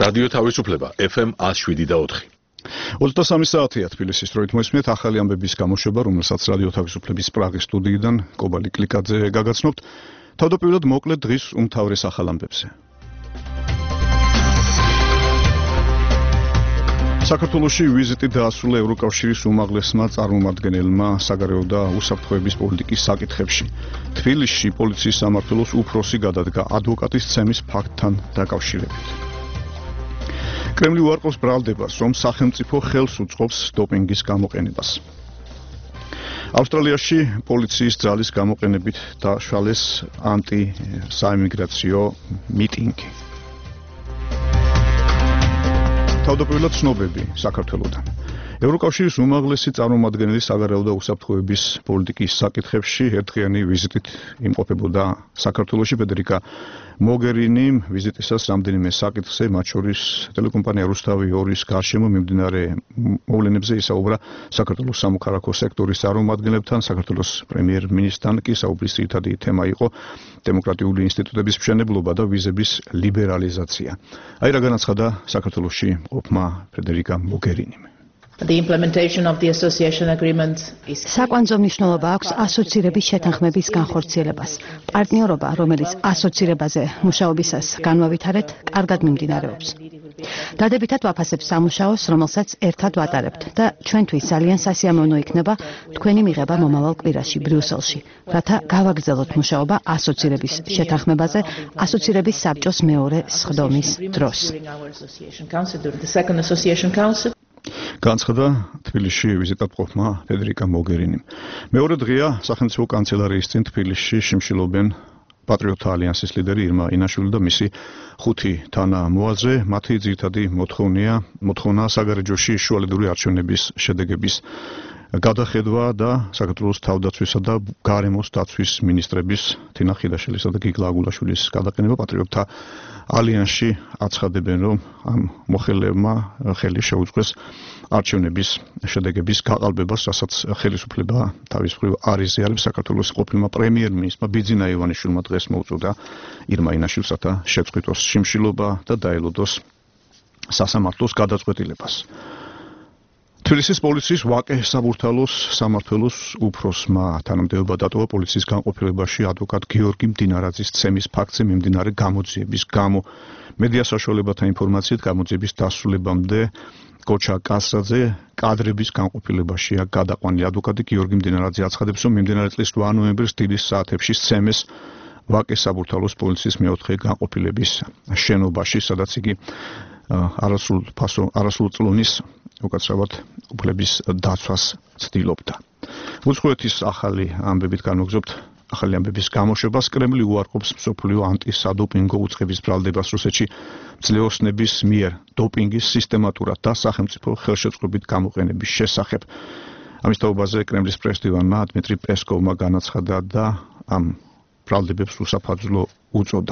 რადიო თავისუფლება FM 107.4. 23 საათია თბილისის დროით მოისმენთ ახალი ამბების გამოშვება, რომელსაც რადიო თავისუფლების პრაღის სტუდიიდან კობალი კლიკაძე გაგაცნობთ. თავდაპირველად მოკლედ დღის უმთავრეს ახალ ამბებზე. საქართველოში ვიზიტი დაასრულა ევროკავშირის უმაღლესმა წარმომადგენელმა საგარეო და უსაფრთხოების პოლიტიკის საკითხებში. თბილისში პოლიციის სამმართველოს უფროსი გადადგა ადვოკატის ცემის ფაქტთან დაკავშირებით. კრემლი უარყოფს ბრალდებას, რომ სახელმწიფო ხელს უწყობს დოპინგის გამოყენებას. ავსტრალიაში პოლიციის ძალის გამოყენებით დაშალეს ანტი-საიმიგრაციო მიტინგი. თავდაპირველად ცნობები საქართველოდან. ევროკავშირის უმაღლესი წარმომადგენელი საგარეო და უსაფრთხოების პოლიტიკის საკითხებში ერთდღიანი ვიზიტით იმყოფებოდა საქართველოში. ფედერიკა მოგერინიმ ვიზიტისას რამდენიმე საკითხზე, მათ შორის ტელეკომპანია რუსთავი 2-ის გარშემო მიმდინარე მოვლენებზე ისაუბრა საქართველოს სამოქალაქო სექტორის წარმომადგენლებთან. საქართველოს პრემიერ-მინისტრთან კი საუბრის ძირითადი თემა იყო დემოკრატიული ინსტიტუტების მშენებლობა და ვიზების ლიბერალიზაცია. აი რა განაცხადა საქართველოში მყოფმა ფედერიკა მოგერინიმ. The implementation of the association agreement is საკვანძო მნიშვნელობა აქვს ასოცირების შეთანხმების განხორციელებას. პარტნიორობა, რომელიც ასოცირებაზე მუშაობისას განვავითარეთ, კარგად მიმდინარეობს. დადებითად ვაფასებ სამუშაოს, რომელსაც ერთად ვატარებთ და ჩვენთვის ძალიან სასიამოვნო იქნება თქვენი მიღება მომავალ კვირაში ბრიუსელში, რათა გავაგრძელოთ მუშაობა ასოცირების შეთანხმებაზე, ასოცირების საბჭოს მეორე სხდომის დროს. განცხადა თბილისში ვიზიტად მყოფმა ფედერიკა მოგერინიმ. მეორე დღეა სახელმწიფო კანცელარიის წინ თბილისში შიმშილობენ პატრიოტთა ალიანსის ლიდერი ირმა ინაშვილი და მისი 5 თანამოაზრე. მათი ძირითადი მოთხოვნა საგარეჯოში შუალედური არჩევნების შედეგების გადახედვა და საქართველოს თავდაცვისა და გარემოს დაცვის მინისტრების თინა ხიდაშელისა და გიგლა აგულაშვილის გადაყენება. პატრიოტთა ალიანსში აცხადებენ, რომ ამ მოხელებმა ხელი შეუწყეს არჩევნების შედეგების გაყალბებას, რასაც ხელისუფლება თავის მხრივ არ იზიარებს. საქართველოს ყოფილმა პრემიერ-მინისტრმა ბიძინა ივანიშვილმა დღეს მოუწოდა ირმა ინაშვილს, რათა შეწყვიტოს შიმშილობა და დაელოდოს სასამართლოს გადაწყვეტილებას. თბილისის პოლიციის ვაკე საბურთალოს სამმართველოს უფროსმა თანამდებობა დატოვა პოლიციის განყოფილებაში ადვოკატ გიორგი მდინარაძის ცემის ფაქტზე მიმდინარე გამოძიების გამო. მედია საშუალებათა ინფორმაციით გამოძიების დასრულებამდე კოჩა კასრაძე კადრების განყოფილებაშია გადაყვანილი. ადვოკატი გიორგი მდინარაძე აცხადებს, რომ მიმდინარე წლის 8 ნოემბრის დილის საათებში სცემეს ვაკე საბურთალოს პოლიციის მეოთხე განყოფილების შენობაში, სადაც იგი არასრულ წლონის უკაცრავად უფლების დაცვას ცდილობდა. უცხოეთის ახალი ამბებით განვაგრძობთ ახალი ამბების გამოშვებას. კრემლი უარყოფს მსოფლიო ანტისადოპინგო უწყების ბრალდებას რუსეთში ძლეოსნების მიერ დოპინგის სისტემატურად და სახელმწიფო ხელშეწყობით გამოყენების შესახებ. ამის თაობაზე კრემლის პრესდივანმა დმიტრი პესკოვმა განაცხადა და ამ ბრალდებებს უსაფაძლო უწოდა.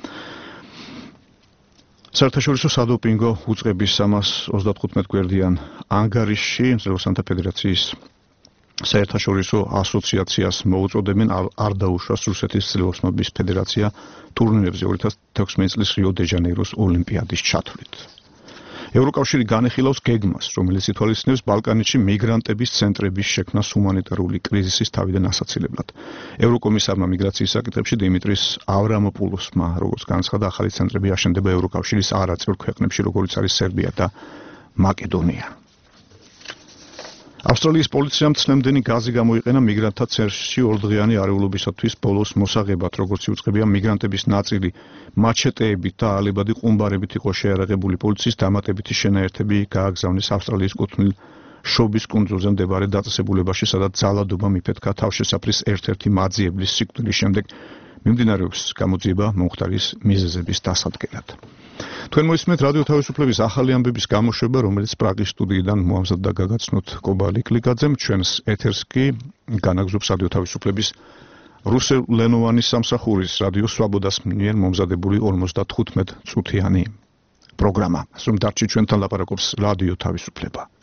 საერთაშორისო სადოპინგო უწყების 335 გვერდიან ანგარიშში მძლეოსანთა ფედერაციის საერთაშორისო ასოციაციას მოუწოდებენ არ დაუშვას რუსეთის ძლეოსნობის ფედერაცია ტურნირებზე 2016 წლის რიო-დე-ჟანეიროს ოლიმპიადის ჩათვლით. ევროკავშირი განეხილავს გეგმას, რომელიც ითვალისწინებს ბალკანეთში მიგრანტების ცენტრების შექმნას ჰუმანიტარული კრიზისის თავიდან ასაცილებლად. ევროკომისარმა მიგრაციის საკითხებში დიმიტრის ავრამოპულოსმა, როგორც განაცხადა, ახალი ცენტრები აშენდება ევროკავშირის არაწევრ ქვეყნებში, როგორიც არის სერბია და მაკედონია. ავსტრალიის პოლიციამ წლამდენი გაზი გამოიყენა მიგრანტთა ცენტრში ორდღიანი არეულობისათვის ბოლოს მოსაღებად, როგორც იუწყებია მიგრანტების ნაწილი მაჩეტეებით და ალებადი ყუმბარებით იყო შეარაღებული. პოლიციის დამატებითი შენაერთები გააგზავნეს ავსტრალიის კუთვნილ შობის კუნძულზე მდებარე დაწესებულებაში, სადაც ძალადობა მიფეთქა თავშესაფრის ერთ-ერთი მაძიებლის სიკვდილის შემდეგ. მიმდინარეობს გამოძიება მომხდარის მიზეზების დასადგენად. თქვენ მოისმენთ რადიო თავისუფლების ახალი ამბების გამოშვება, რომელიც პრაღის სტუდიიდან მოამზადდა გაგაცნოთ კობალი კლიკაძემ. ჩვენს ეთერს კი განაგზობს რადიო თავისუფლების რუსულენოვანი სამსახურის რადიო სვაბოდას მიერ მომზადებული 55 წუთიანი პროგრამა. ასում დარჩი ჩვენთან ლაპარაკობს რადიო თავისუფლება.